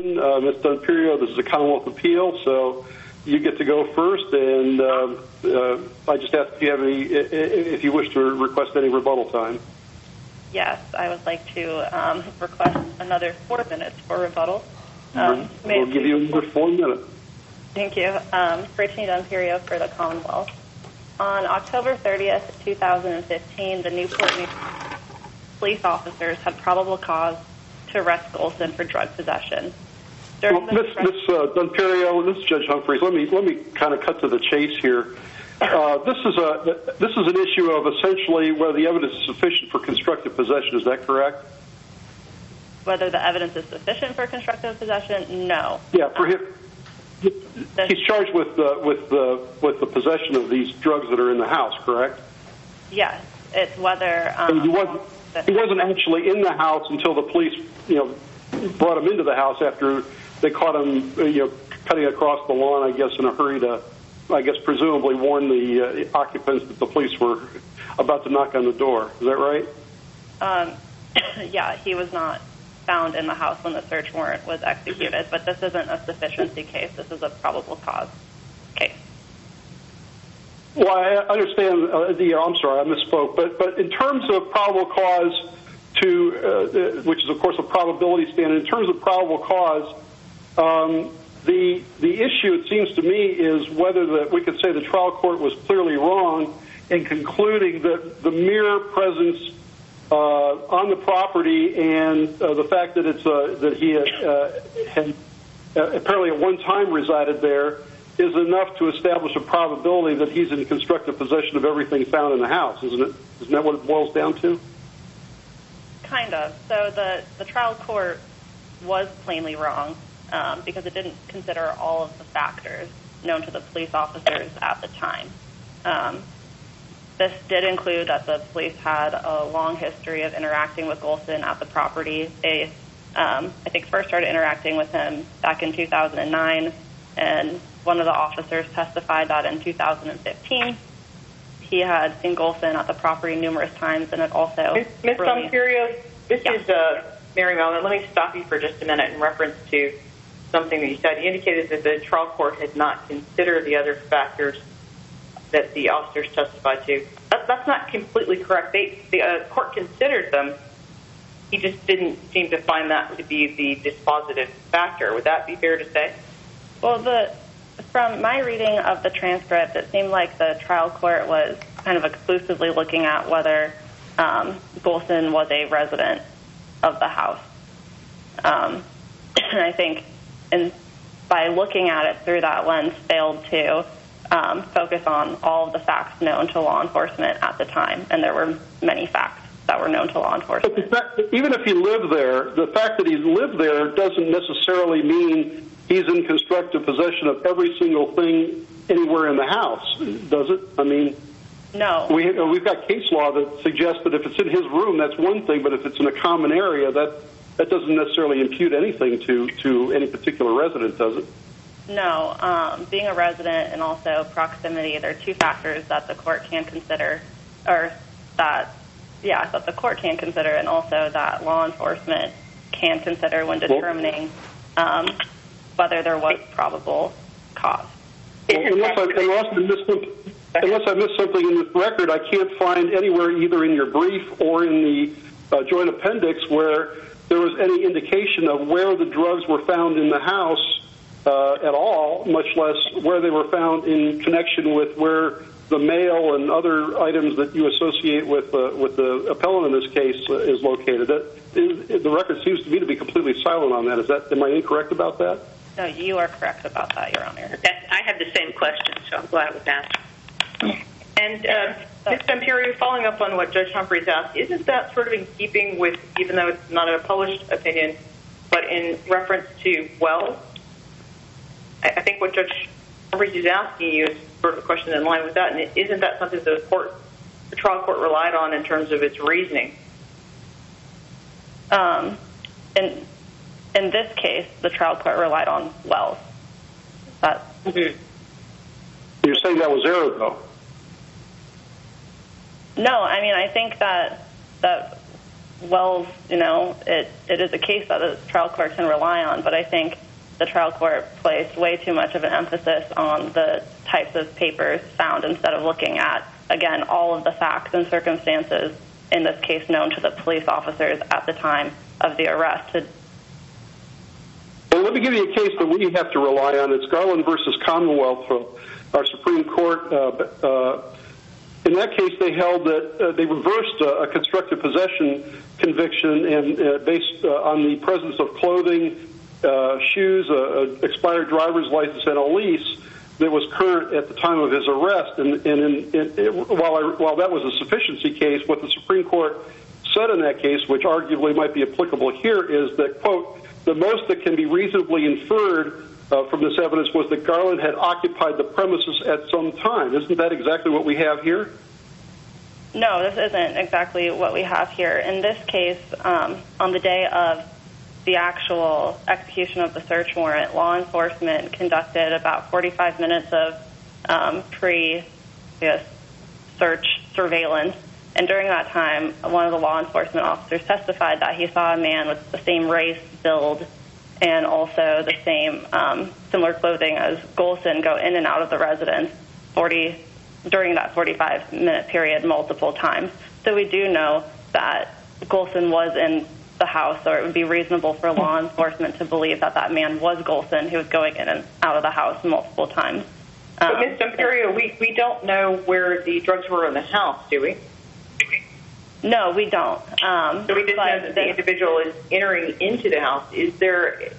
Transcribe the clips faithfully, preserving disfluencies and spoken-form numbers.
Uh, Miz Dunperio, this is a Commonwealth appeal, so you get to go first, and uh, uh, I just ask if you have any, if you wish to request any rebuttal time. Yes, I would like to um, request another four minutes for rebuttal. Um, we'll give you another four minutes. Thank you. Um, Brittany Dunperio for the Commonwealth. On October thirtieth, two thousand fifteen, the Newport News police officers had probable cause to arrest Golson for drug possession. Well, Miz Uh, Dunperio, this is Judge Humphreys. Let me let me kind of cut to the chase here. Uh, this is a this is an issue of essentially whether the evidence is sufficient for constructive possession. Is that correct? Whether the evidence is sufficient for constructive possession? No. Yeah, for him. He's charged with uh, with uh, with the possession of these drugs that are in the house, correct? Yes, it's whether um, he wasn't he wasn't actually in the house until the police, you know, brought him into the house after they caught him, you know, cutting across the lawn, I guess, in a hurry to, I guess, presumably warn the uh, occupants that the police were about to knock on the door. Is that right? Um, yeah, he was not found in the house when the search warrant was executed, but this isn't a sufficiency case. This is a probable cause case. Well, I understand. Uh, the, I'm sorry, I misspoke. But but in terms of probable cause to, uh, which is of course a probability standard. In terms of probable cause, um, the the issue, it seems to me, is whether the, we could say the trial court was clearly wrong in concluding that the mere presence Uh, on the property and uh, the fact that it's uh, that he had, uh, had uh, apparently at one time resided there is enough to establish a probability that he's in constructive possession of everything found in the house, isn't it? Isn't that what it boils down to? Kind of. So the, the trial court was plainly wrong um, because it didn't consider all of the factors known to the police officers at the time. Um, This did include that the police had a long history of interacting with Golson at the property. They, um, I think, first started interacting with him back in two thousand nine, and one of the officers testified that in two thousand fifteen he had seen Golson at the property numerous times, and it also... Miz Really, Dunperio, this yeah. is uh, Mary Mellon. Let me stop you for just a minute in reference to something that you said. You indicated that the trial court had not considered the other factors that the officers testified to. That, that's not completely correct. They, the uh, court considered them. He just didn't seem to find that to be the dispositive factor. Would that be fair to say? Well, the from my reading of the transcript, it seemed like the trial court was kind of exclusively looking at whether um, Golson was a resident of the house. Um, and I think in, by looking at it through that lens, failed to Um, focus on all of the facts known to law enforcement at the time, and there were many facts that were known to law enforcement. But the fact, even if he lived there, the fact that he lived there doesn't necessarily mean he's in constructive possession of every single thing anywhere in the house, does it? I mean, no. We, we've got case law that suggests that if it's in his room, that's one thing, but if it's in a common area, that that doesn't necessarily impute anything to, to any particular resident, does it? No, um, being a resident and also proximity, there are two factors that the court can consider, or that, yeah, that the court can consider, and also that law enforcement can consider when determining um, whether there was probable cause. Well, unless, I, unless, I missed some, unless I missed something in this record, I can't find anywhere, either in your brief or in the uh, joint appendix, where there was any indication of where the drugs were found in the house Uh, at all, much less where they were found in connection with where the mail and other items that you associate with uh, with the appellant in this case uh, is located. That is, the record seems to me to be completely silent on that. Is that am I incorrect about that? No, you are correct about that, Your Honor. That, I have the same question, so I'm glad it was asked. And uh, Miz Dunperio, following up on what Judge Humphreys asked, isn't that sort of in keeping with, even though it's not a published opinion, but in reference to Wells? I think what Judge Humphreys is asking you is sort of a question in line with that, and isn't that something the court, the trial court relied on in terms of its reasoning? Um, in in this case, the trial court relied on Wells. That, mm-hmm. You're saying that was error, though? No, I mean, I think that that Wells, you know, it, it is a case that the trial court can rely on, but I think the trial court placed way too much of an emphasis on the types of papers found instead of looking at, again, all of the facts and circumstances in this case known to the police officers at the time of the arrest. Well, let me give you a case that we have to rely on. It's Garland versus Commonwealth from our Supreme Court. Uh, uh, in that case, they held that uh, they reversed uh, a constructive possession conviction and uh, based uh, on the presence of clothing, uh, shoes, uh, expired driver's license, and a lease that was current at the time of his arrest. And, and in, in, it, while, I, while that was a sufficiency case, what the Supreme Court said in that case, which arguably might be applicable here, is that, quote, the most that can be reasonably inferred uh, from this evidence was that Garland had occupied the premises at some time. Isn't that exactly what we have here? No, this isn't exactly what we have here. In this case, um, on the day of the actual execution of the search warrant, law enforcement conducted about forty-five minutes of um, pre yes, search surveillance. And during that time, one of the law enforcement officers testified that he saw a man with the same race, build, and also the same um, similar clothing as Golson go in and out of the residence forty during that forty-five minute period multiple times. So we do know that Golson was in the house, or it would be reasonable for law enforcement to believe that that man was Golson, who was going in and out of the house multiple times. But, um, Miz Imperio, we, we don't know where the drugs were in the house, do we? No, we don't. Um, so we just know that the individual is entering into the house. Is there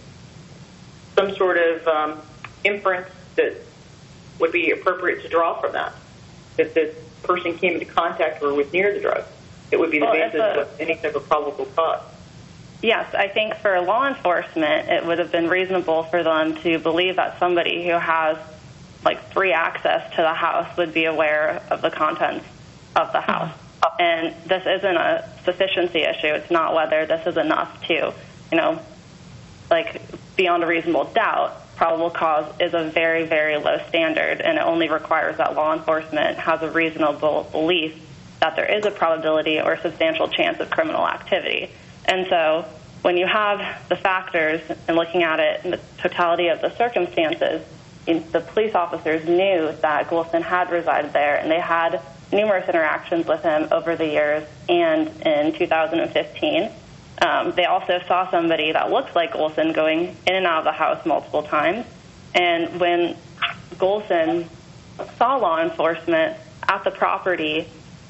some sort of um, inference that would be appropriate to draw from that, that this person came into contact or was near the drugs? It would be the well, basis a, of any type of probable cause. Yes, I think for law enforcement, it would have been reasonable for them to believe that somebody who has like free access to the house would be aware of the contents of the house. And this isn't a sufficiency issue. It's not whether this is enough to, you know, like beyond a reasonable doubt. Probable cause is a very, very low standard, and it only requires that law enforcement has a reasonable belief that there is a probability or substantial chance of criminal activity. And so when you have the factors and looking at it in the totality of the circumstances, the police officers knew that Golson had resided there, and they had numerous interactions with him over the years. And in two thousand fifteen, um, they also saw somebody that looked like Golson going in and out of the house multiple times. And when Golson saw law enforcement at the property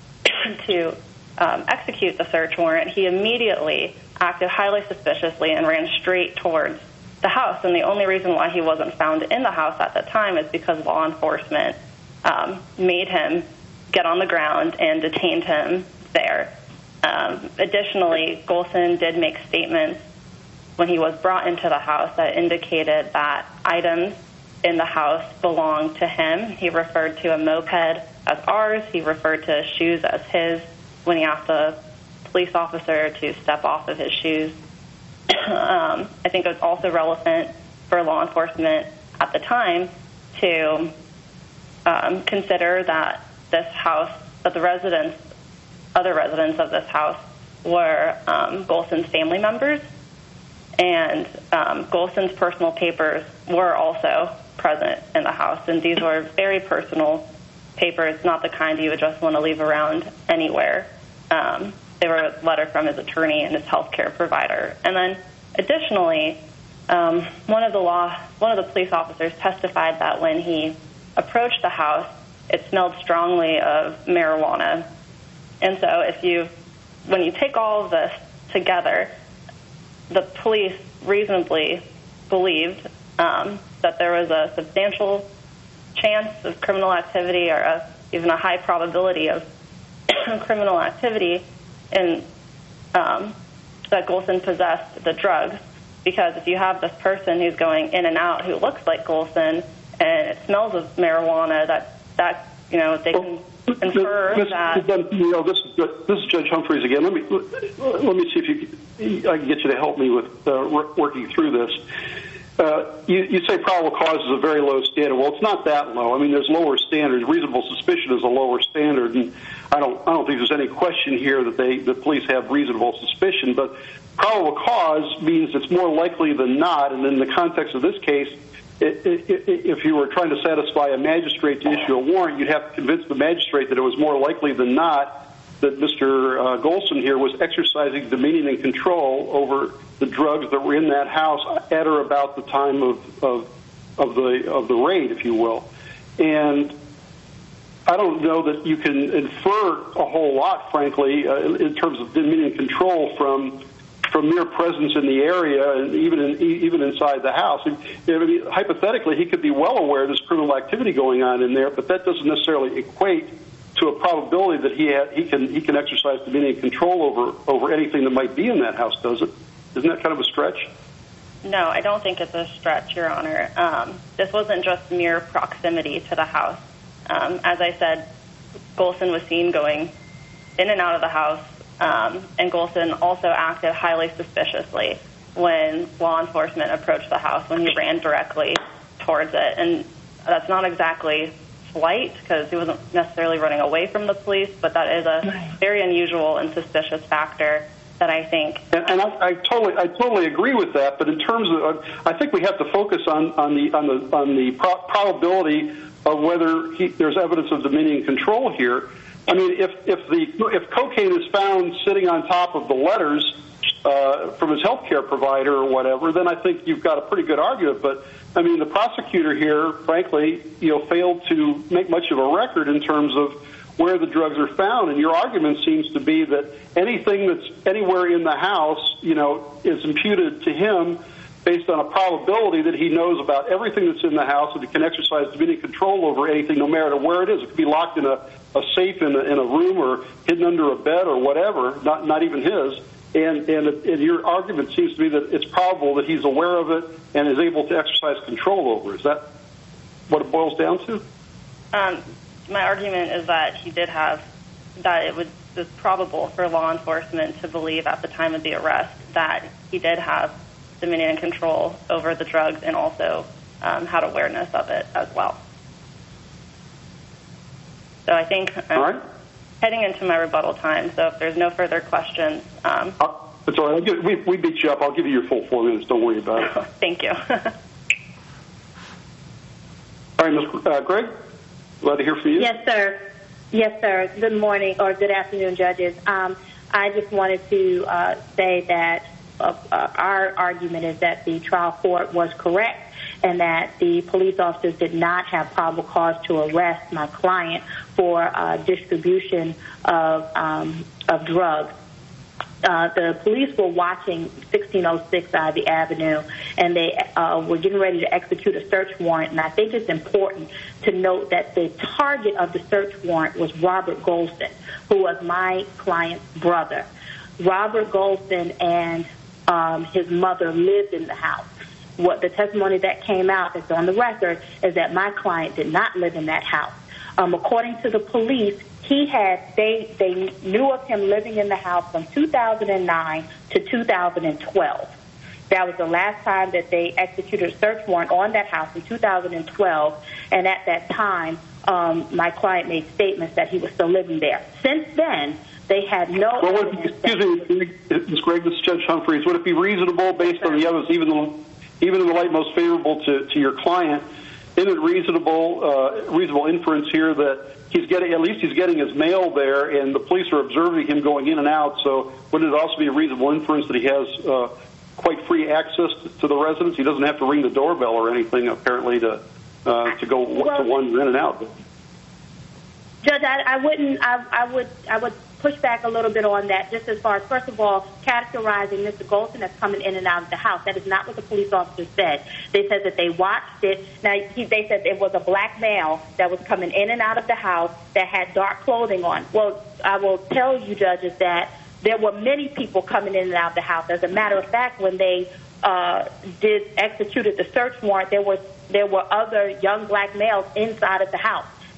to um, execute the search warrant, he immediately acted highly suspiciously and ran straight towards the house. And the only reason why he wasn't found in the house at the time is because law enforcement um, made him get on the ground and detained him there. Um, additionally, Golson did make statements when he was brought into the house that indicated that items in the house belonged to him. He referred to a moped as ours. He referred to shoes as his when he asked a police officer to step off of his shoes. um, I think it was also relevant for law enforcement at the time to um, consider that this house, that the residents, other residents of this house were um, Golson's family members, and um, Golson's personal papers were also present in the house, and these were very personal papers, not the kind you would just want to leave around anywhere. Um, they were a letter from his attorney and his health care provider. And then additionally, um, one of the law, one of the police officers testified that when he approached the house, it smelled strongly of marijuana. And so if you, when you take all of this together, the police reasonably believed um, that there was a substantial chance of criminal activity, or a, even a high probability of criminal activity, in um, that Golson possessed the drugs. Because if you have this person who's going in and out who looks like Golson and it smells of marijuana, that that you know they can infer Miz that. You know, this is this is Judge Humphreys again. Let me let me see if you I can get you to help me with uh, working through this. Uh, you, you say probable cause is a very low standard. Well, it's not that low. I mean, there's lower standards. Reasonable suspicion is a lower standard, and I don't I don't think there's any question here that they the police have reasonable suspicion. But probable cause means it's more likely than not, and in the context of this case, it, it, it, if you were trying to satisfy a magistrate to issue a warrant, you'd have to convince the magistrate that it was more likely than not that Mister Uh, Golson here was exercising dominion and control over the drugs that were in that house at or about the time of of, of the of the raid, if you will. And I don't know that you can infer a whole lot, frankly, uh, in terms of dominion and control from from mere presence in the area and even in, even inside the house. And, I mean, hypothetically, he could be well aware there's criminal activity going on in there, but that doesn't necessarily equate to a probability that he ha- he can he can exercise dominion and control over over anything that might be in that house, does it? Isn't that kind of a stretch? No, I don't think it's a stretch, Your Honor. Um, this wasn't just mere proximity to the house. Um, as I said, Golson was seen going in and out of the house, um, and Golson also acted highly suspiciously when law enforcement approached the house, when he ran directly towards it. And that's not exactly flight, because he wasn't necessarily running away from the police, but that is a very unusual and suspicious factor that I think. And, and I, I totally, I totally agree with that. But in terms of, uh, I think we have to focus on, on the on the on the pro- probability of whether he, there's evidence of dominion and control here. I mean, if if the if cocaine is found sitting on top of the letters uh, from his health care provider or whatever, then I think you've got a pretty good argument. But I mean, the prosecutor here, frankly, you know, failed to make much of a record in terms of where the drugs are found. And your argument seems to be that anything that's anywhere in the house, you know, is imputed to him based on a probability that he knows about everything that's in the house and he can exercise dominion control over anything, no matter where it is. It could be locked in a, a safe in a, in a room or hidden under a bed or whatever, not not even his. And, and and your argument seems to be that it's probable that he's aware of it and is able to exercise control over it. Is that what it boils down to? Um, my argument is that he did have, that it was, was probable for law enforcement to believe at the time of the arrest that he did have dominion and control over the drugs and also um, had awareness of it as well. So I think I'm all right. heading into my rebuttal time, so if there's no further questions. Um, uh, that's all right. I'll give, we, we beat you up. I'll give you your full four minutes. Don't worry about it. Thank you. All right, Miz Uh, Greg, glad to hear from you. Yes, sir. Yes, sir. Good morning or good afternoon, judges. Um, I just wanted to uh, say that uh, uh, our argument is that the trial court was correct and that the police officers did not have probable cause to arrest my client for uh, distribution of um, of drugs. Uh, the police were watching sixteen oh six Ivy Avenue, and they uh, were getting ready to execute a search warrant. And I think it's important to note that the target of the search warrant was Robert Golson, who was my client's brother. Robert Golson and um, his mother lived in the house. What the testimony that came out that's on the record is that my client did not live in that house. Um, according to the police, he had they they knew of him living in the house from two thousand nine to two thousand twelve. That was the last time that they executed a search warrant on that house in two thousand twelve, and at that time, um, my client made statements that he was still living there. Since then, they had no. Well, would, excuse me, Miz Gregg, this is Judge Humphreys. Would it be reasonable, based on the evidence, even though, even in the light most favorable to, to your client, isn't it reasonable uh, reasonable inference here that he's getting, at least he's getting his mail there, and the police are observing him going in and out? So wouldn't it also be a reasonable inference that he has uh, quite free access to the residence? He doesn't have to ring the doorbell or anything, apparently, to uh, to go well, to wander in and out. Judge, I, I wouldn't. I, I would. I would push back a little bit on that. Just as far as, first of all, categorizing Mister Golson as coming in and out of the house. That is not what the police officers said. They said that they watched it. Now, he, they said it was a black male that was coming in and out of the house that had dark clothing on. Well, I will tell you, judges, that there were many people coming in and out of the house. As a matter of fact, when they uh, did executed the search warrant, there was there were other young black males inside of the house.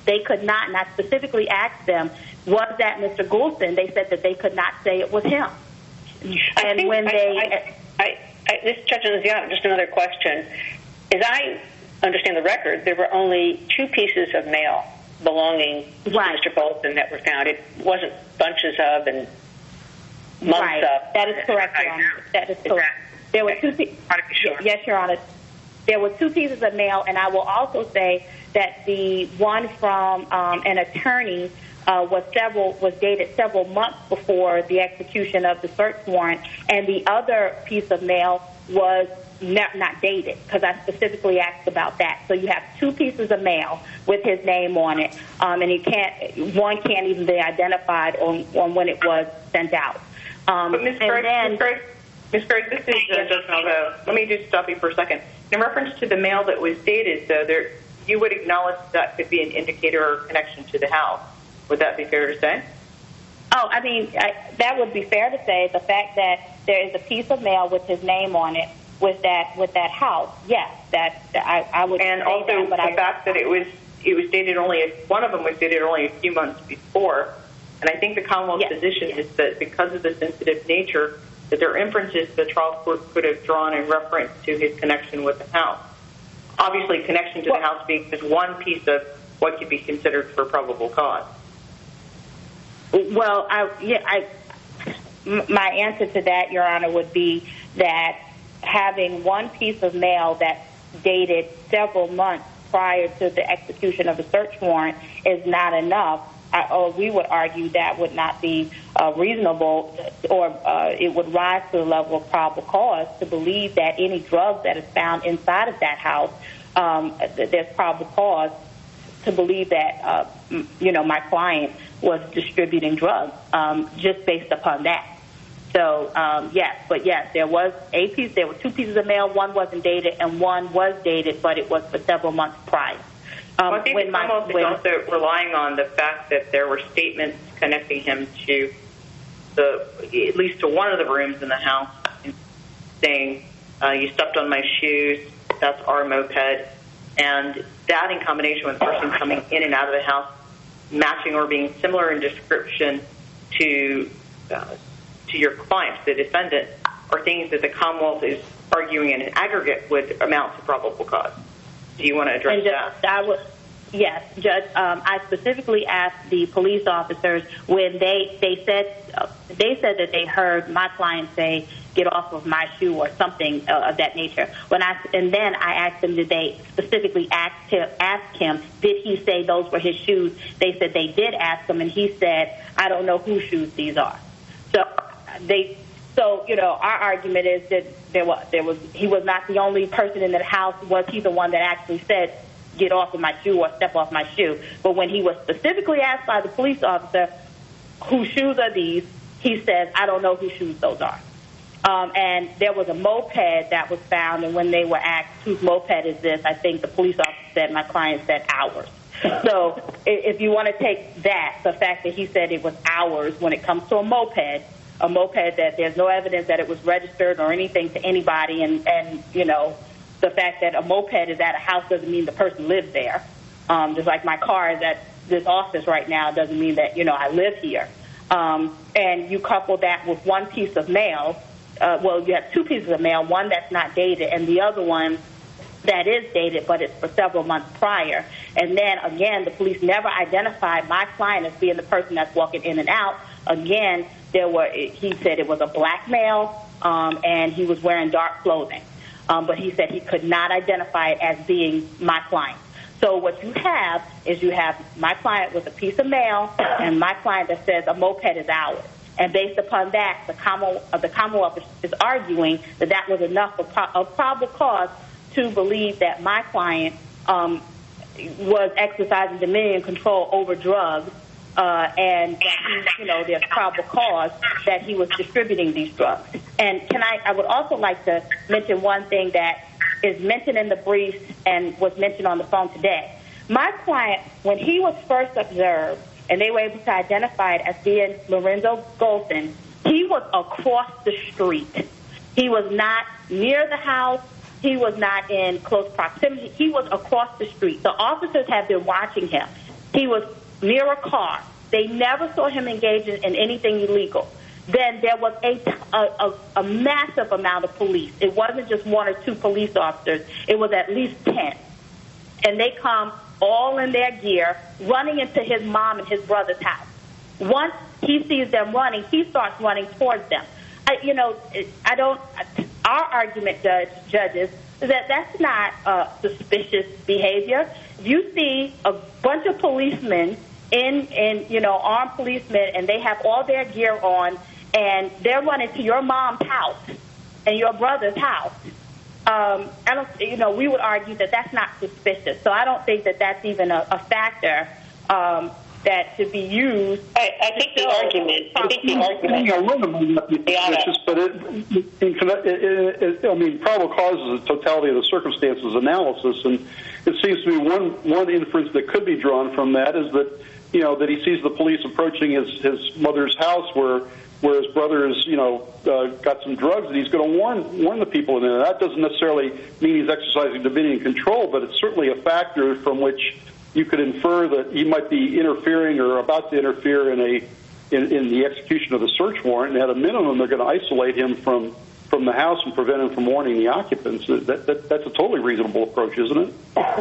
They could not, and I specifically asked them, was that Mister Goulston? They said that they could not say it was him. I and think when I, they... I, I, I, this Judge Nunziata, just another question. As I understand the record, there were only two pieces of mail belonging right. to Mister Goulston that were found. It wasn't bunches of and months right. of. That is correct, Your Honor. That is correct. There were two pieces. Sure. Yes, Your Honor. There were two pieces of mail, and I will also say that the one from um, an attorney uh, was several was dated several months before the execution of the search warrant, and the other piece of mail was not, not dated, because I specifically asked about that. So you have two pieces of mail with his name on it, um, and you can't one can't even be identified on, on when it was sent out. Um, but Miz Craig, Miz Craig, Miz Craig, this is uh, Judge Malveaux. Let me just stop you for a second. In reference to the mail that was dated, though, there you would acknowledge that could be an indicator or connection to the house. Would that be fair to say? Oh, I mean, I, that would be fair to say. The fact that there is a piece of mail with his name on it with that with that house, yes, that I, I would. And say also that, but the I, fact that it was it was dated only a, one of them was dated only a few months before, and I think the Commonwealth's yes. position is that because of the sensitive nature, that there are inferences the trial court could have drawn in reference to his connection with the house. Obviously, connection to well, the house being just one piece of what could be considered for probable cause. Well, I, yeah, I, my answer to that, Your Honor, would be that having one piece of mail that's dated several months prior to the execution of the search warrant is not enough. I, or we would argue that would not be uh, reasonable, or uh, it would rise to the level of probable cause to believe that any drugs that is found inside of that house, um, there's probable cause to believe that, uh, you know, my client was distributing drugs um, just based upon that. So, um, yes, but yes, there was a piece, there were two pieces of mail. One wasn't dated and one was dated, but it was for several months prior. Um, well, I think when my, my, is also relying on the fact that there were statements connecting him to the, at least to one of the rooms in the house, saying, uh, you stepped on my shoes, that's our moped, and that in combination with the person coming in and out of the house, matching or being similar in description to uh, to your client, the defendant, are things that the Commonwealth is arguing in an aggregate would amount to probable cause. Do you want to address and just, that? I would, yes, Judge. Um, I specifically asked the police officers when they they said uh, they said that they heard my client say, "Get off of my shoe" or something uh, of that nature. When I and then I asked them, did they specifically ask him, ask him, did he say those were his shoes? They said they did ask him, and he said, "I don't know whose shoes these are." So they, so you know, our argument is that there was there was he was not the only person in the house. Was he the one that actually said, "Get off of my shoe" or "Step off my shoe"? But when he was specifically asked by the police officer, "Whose shoes are these?" he says, "I don't know whose shoes those are." Um, and there was a moped that was found, and when they were asked whose moped is this, I think the police officer said, my client said ours. So if you want to take that, the fact that he said it was ours when it comes to a moped, a moped that there's no evidence that it was registered or anything to anybody, and, and you know, the fact that a moped is at a house doesn't mean the person lives there. Um, just like my car is at this office right now doesn't mean that, you know, I live here. Um, and you couple that with one piece of mail. Uh, well, you have two pieces of mail, one that's not dated and the other one that is dated, but it's for several months prior. And then, again, the police never identified my client as being the person that's walking in and out. Again, there were, he said it was a black male, um, and he was wearing dark clothing. Um, but he said he could not identify it as being my client. So what you have is you have my client with a piece of mail and my client that says a moped is ours. And based upon that, the Commonwealth, uh, the Commonwealth is arguing that that was enough of, pro- of probable cause to believe that my client um, was exercising dominion and control over drugs, uh, and that he, you know, there's probable cause that he was distributing these drugs. And can I? I would also like to mention one thing that is mentioned in the brief and was mentioned on the phone today. My client, when he was first observed, and they were able to identify it as being Lorenzo Goulston, he was across the street. He was not near the house. He was not in close proximity. He was across the street. The officers have been watching him. he was near a car. They never saw him engaging in anything illegal. Then there was a, a, a, a massive amount of police. It wasn't just one or two police officers. It was at least ten. And they come all in their gear, running into his mom and his brother's house. Once he sees them running, he starts running towards them. I, you know, I don't. Our argument, judge, judges, is that that's not uh, suspicious behavior. If you see a bunch of policemen in, in, you know, armed policemen, and they have all their gear on, and they're running to your mom's house and your brother's house, um, I don't. You know, we would argue that that's not suspicious. So I don't think that that's even a, a factor. Um, that should be used. I, I think the argument, I think the argument, yeah, suspicious, but it, it, it, it, I mean, probable cause is the totality of the circumstances analysis, and it seems to me one one inference that could be drawn from that is that, you know, that he sees the police approaching his his mother's house where where his brother is, you know, uh, got some drugs, and he's going to warn warn the people in there. That doesn't necessarily mean he's exercising dominion and control, but it's certainly a factor from which you could infer that he might be interfering or about to interfere in a in, in the execution of the search warrant. And at a minimum, they're going to isolate him from, from the house and prevent him from warning the occupants. That, that, that's a totally reasonable approach, isn't it?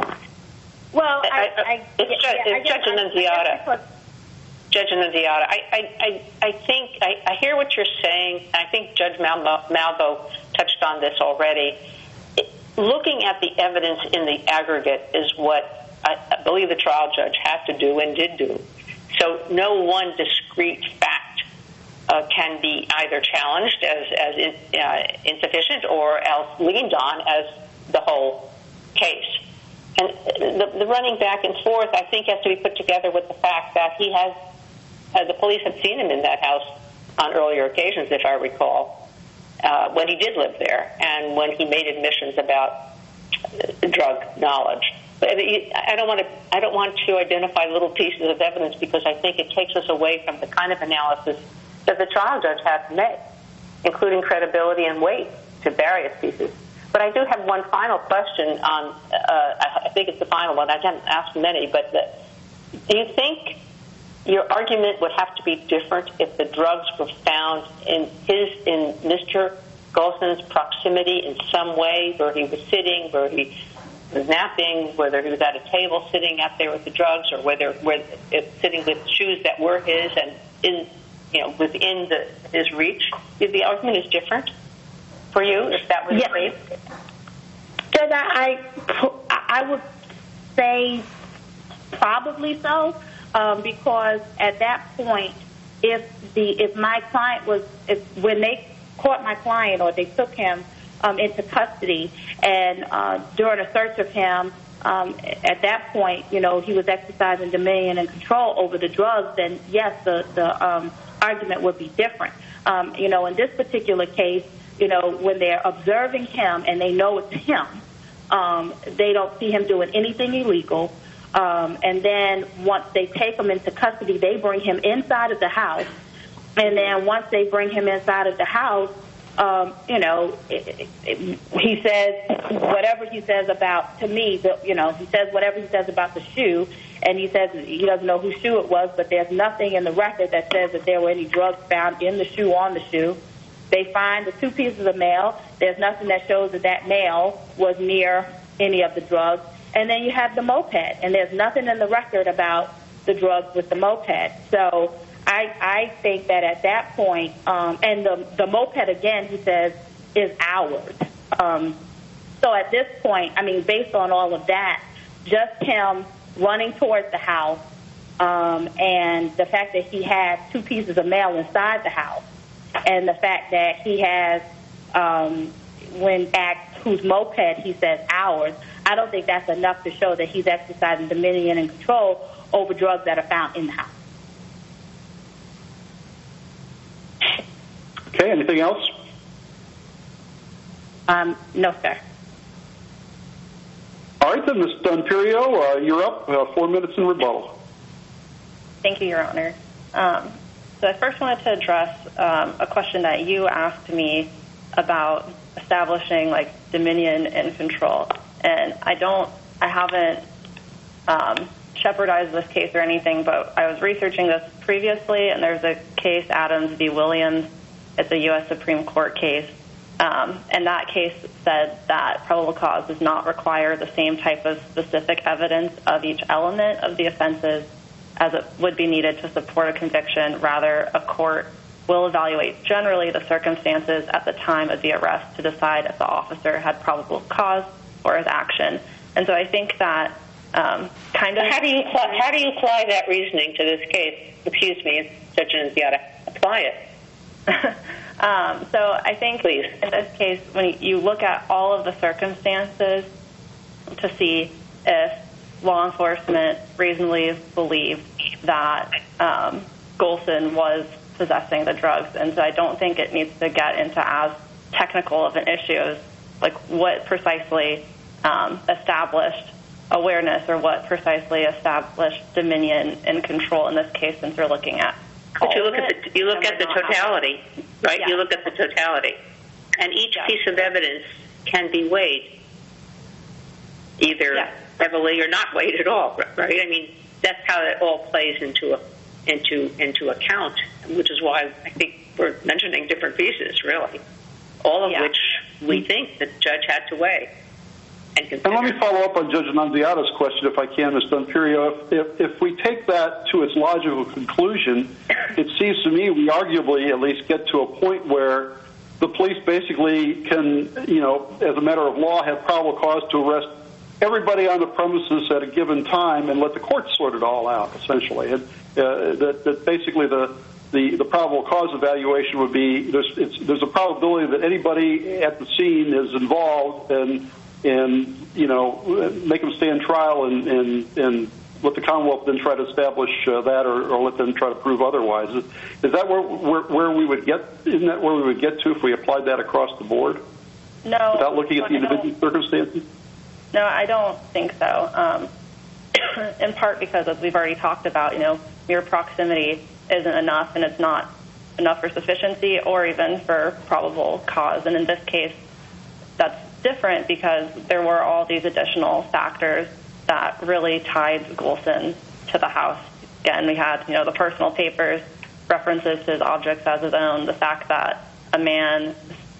Well, I, I, it's I, yeah, Judge Annunziata. Judge Annunziata, I, I, I think I, I hear what you're saying. I think Judge Malvo, Malvo touched on this already. It, looking at the evidence in the aggregate is what I believe the trial judge had to do and did do. So no one discrete fact uh, can be either challenged as, as in, uh, insufficient or else leaned on as the whole case. And the, the running back and forth, I think, has to be put together with the fact that he has, uh, the police had seen him in that house on earlier occasions, if I recall, uh, when he did live there and when he made admissions about uh, drug knowledge. I don't want to. I don't want to identify little pieces of evidence because I think it takes us away from the kind of analysis that the trial judge had to make, including credibility and weight to various pieces. But I do have one final question on. Uh, I think it's the final one. I didn't ask many, but the, do you think your argument would have to be different if the drugs were found in his in Mister Golson's proximity in some way, where he was sitting, where he was napping, whether he was at a table sitting out there with the drugs, or whether where it's sitting with shoes that were his and in, you know, within the, his reach? If the argument is different for you, if that was yes. the case? Judge, I, I, I would say probably so, um, because at that point, if the if my client was if when they caught my client or they took him Um, into custody, and uh, during a search of him, um, at that point, you know, he was exercising dominion and control over the drugs, then yes, the, the um, argument would be different. Um, you know, in this particular case, you know, when they're observing him and they know it's him, um, they don't see him doing anything illegal. Um, and then once they take him into custody, they bring him inside of the house. And then once they bring him inside of the house, Um, you know, it, it, he says whatever he says about, to me, the, you know, he says whatever he says about the shoe, and he says he doesn't know whose shoe it was, but there's nothing in the record that says that there were any drugs found in the shoe, on the shoe. They find the two pieces of mail. There's nothing that shows that that mail was near any of the drugs. And then you have the moped, and there's nothing in the record about the drugs with the moped. So I, I think that at that point, um, and the, the moped, again, he says, is ours. Um, so at this point, I mean, based on all of that, just him running towards the house um, and the fact that he has two pieces of mail inside the house and the fact that he has, um, when asked whose moped, he says ours, I don't think that's enough to show that he's exercising dominion and control over drugs that are found in the house. Okay, anything else? Um, no, sir. All right, then, Miz Donperio, uh, you're up. Uh, four minutes in rebuttal. Thank you, Your Honor. Um, so I first wanted to address um, a question that you asked me about establishing, like, dominion and control. And I don't, I haven't um, shepherdize this case or anything, but I was researching this previously, and there's a case, Adams v. Williams. It's a U S Supreme Court case. Um, and that case said that probable cause does not require the same type of specific evidence of each element of the offenses as it would be needed to support a conviction. Rather, a court will evaluate generally the circumstances at the time of the arrest to decide if the officer had probable cause for his action. And so I think that um, kind of... How do you apply, how do you apply that reasoning to this case? Excuse me, Judge Annunziata. Apply it. Um, so I think Please. in this case, when you look at all of the circumstances to see if law enforcement reasonably believed that um, Golson was possessing the drugs, and so I don't think it needs to get into as technical of an issue as like what precisely um, established awareness or what precisely established dominion and control in this case, since we're looking at But you look at the you look at the totality, right? Yeah. You look at the totality, and each Yeah. piece of evidence can be weighed, either Yeah. heavily or not weighed at all, right? I mean, that's how it all plays into a, into into account, which is why I think we're mentioning different pieces, really, all of Yeah. which we think the judge had to weigh and consider. And let me follow up on Judge Annunziata's question, if I can, Miz Donperio. If, if we take that to its logical conclusion, it seems to me we arguably at least get to a point where the police basically can, you know, as a matter of law, have probable cause to arrest everybody on the premises at a given time and let the courts sort it all out, essentially. And, uh, that, that basically the, the, the probable cause evaluation would be there's, it's, there's a probability that anybody at the scene is involved and and, you know, make them stand trial and, and, and let the Commonwealth then try to establish uh, that or, or let them try to prove otherwise. Is, is that where, where where we would get, isn't that where we would get to if we applied that across the board? No. Without looking at the individual circumstances? No, I don't think so. Um, in part because, as we've already talked about, you know, mere proximity isn't enough, and it's not enough for sufficiency or even for probable cause. And in this case, that's different because there were all these additional factors that really tied Golson to the house. Again, we had, you know, the personal papers, references to his objects as his own, the fact that a man,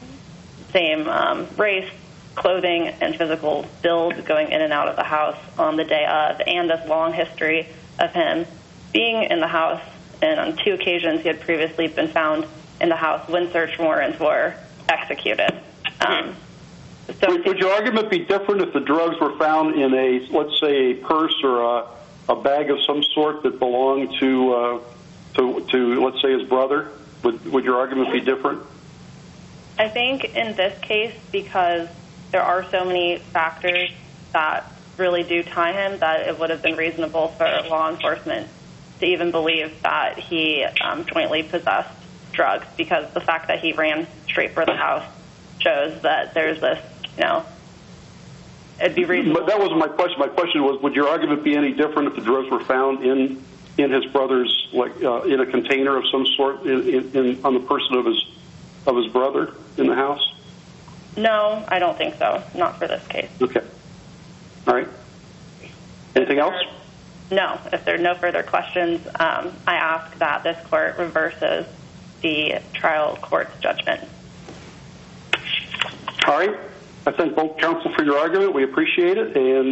same um, race, clothing, and physical build going in and out of the house on the day of, and this long history of him being in the house. And on two occasions he had previously been found in the house when search warrants were executed. Um, So would, would your argument be different if the drugs were found in a, let's say, a purse or a, a bag of some sort that belonged to, uh, to, to, let's say, his brother? Would, would your argument be different? I think in this case, because there are so many factors that really do tie him, that it would have been reasonable for law enforcement to even believe that he um, jointly possessed drugs, because the fact that he ran straight for the house shows that there's this, you know, it'd be reasonable. But that wasn't my question. My question was, would your argument be any different if the drugs were found in in his brother's, like, uh, in a container of some sort, in, in, in, on the person of his of his brother in the house? No, I don't think so. Not for this case. Okay. All right. Anything else? No. If there are no further questions, um, I ask that this court reverses the trial court's judgment. All right. I thank both counsel for your argument. We appreciate it. And